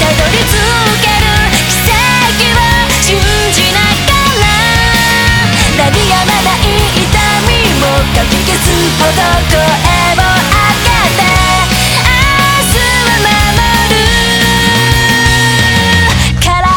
どり着ける奇跡を信じながら、鳴りやまない痛みもかき消すほど声を上げて、明日は守るから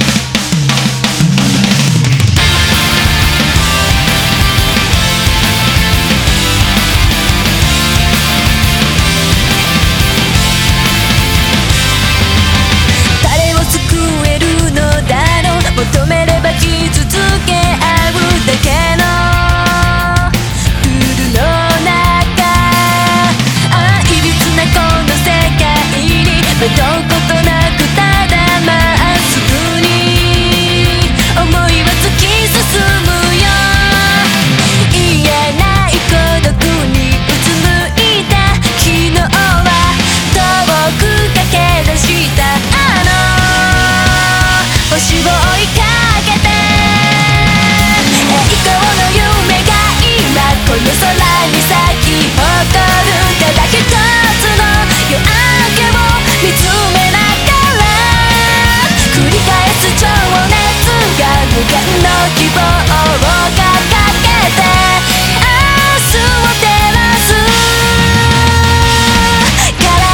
求めれば生き続け合うだけのルールの中、いびつなこの世界に惑うことなくただまっすぐに思いは突き進むよ。言えない孤独にうつむいた昨日は遠く駆け出した星を追いかけて、栄光の夢が今この空に咲き誇る。ただ一つの夜明けを見つめながら、繰り返す情熱が無限の希望を掲げて、明日を照らすから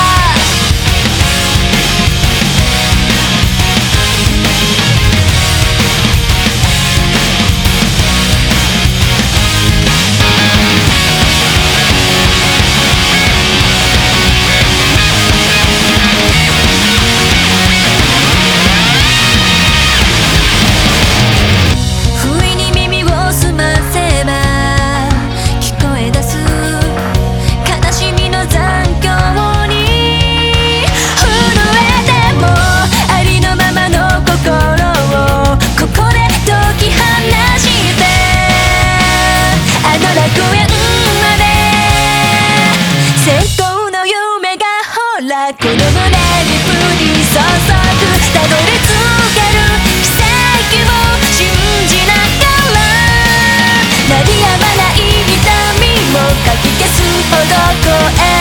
この胸に降り注ぐ、たどり着ける奇跡を信じながら、鳴りやまない痛みもかき消すほど声